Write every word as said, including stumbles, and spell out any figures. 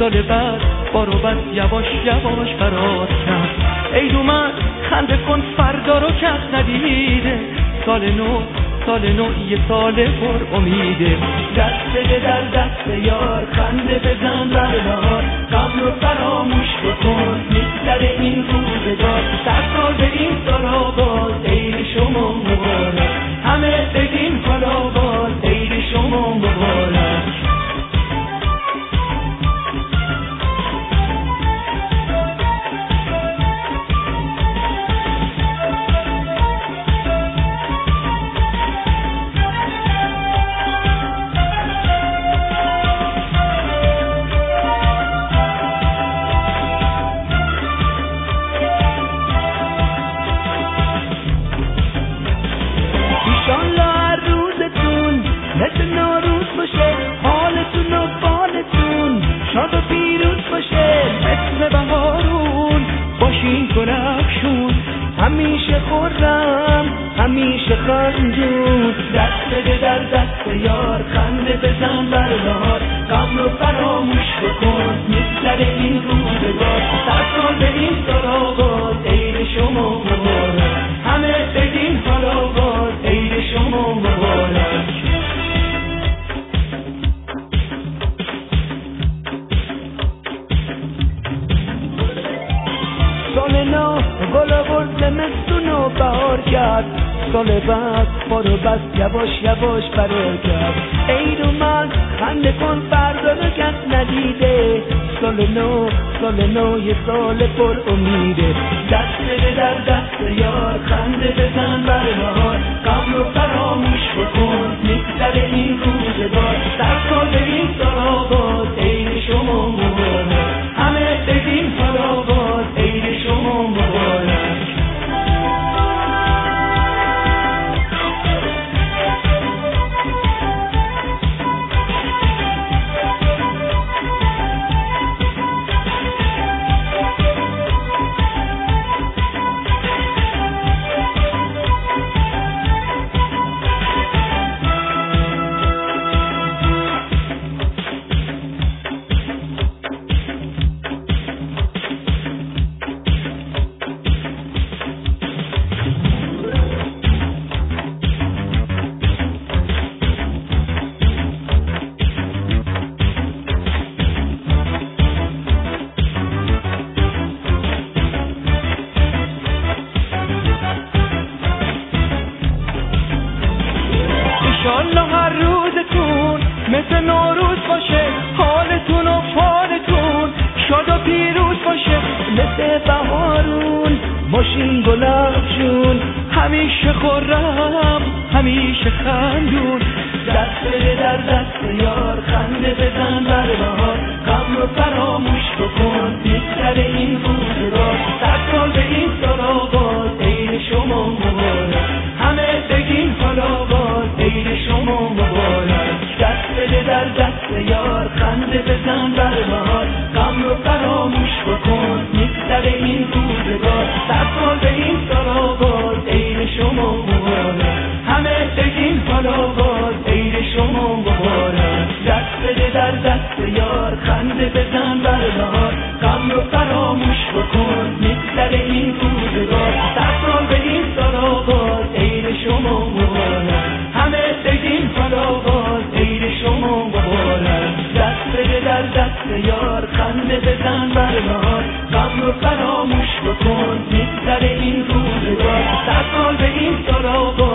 سال بعد بارو بس یواش یواش فرار کرد. عید اومد خنده کن فردا رو کس ندیده، سال نو سال نو یه سال پر امیده. دست بده در دست یار، خنده بزن بر بهار، غم رو فراموش بکن میگذره این روزگار. صد سال به این سال آباد عید شما مبارک، همه بگین حال آباد عید شما مبارک. مثل نوروز باشه حالتون و بالتون، شاد و پیروز باشه مثل بهارون، باشین گلفشون همیشه خرم همیشه خندون. دست بده در دست یار، خنده بزن بر بهار، غم رو فراموش بکن میگذره این روزگار. صد سال به این سال آباد عید شما مبارک، همه بگین حال آباد عید شما مبارک. سال نو گل آورد زمستون و بهار کرد، سال بعد بارو بس یواش یواش فرار کرد. عید اومد خنده کن فردا رو کس ندیده، سال نو سال نو یه سال پر امیده. دست بده در دست یار، خنده بزن بر بهار، غم رو فراموش بکن میگذره این روزگار. صد سال به این سال آباد عید شما مبارک، همه بگین حال آباد عید شما مبارک. انشالله هر روزتون مثل نوروز باشه، حالتون و فالتون شاد و پیروز باشه مثل بهارون، باشین گلفشون همیشه خرم همیشه خندون. دست بده در دست یار، خنده بزن بر بهار، غم رو فراموش بکن میگذره این روزگار. صد سال به این سال آباد عید شما مبارک، همه بگین حال آباد عید شما مبارک. دست بده در دست یار، خنده بزن بر بهار، غم رو فراموش بکن میگذره این روزگار. صد سال به این سال آباد عید شما مبارک، همه بگین حال آباد عید شما مبارک. دست بده در دست یار، خنده بزن بر بهار، غم رو فراموش بکن میگذره این روزگار. صد سال به این سال آباد عید شما مبارک، همه بگین حال آباد عید شما مبارک. دست بده در دست یار، خنده بزن بر بهار، غم رو فراموش بکن میگذره این روزگار. صد سال به این سال آباد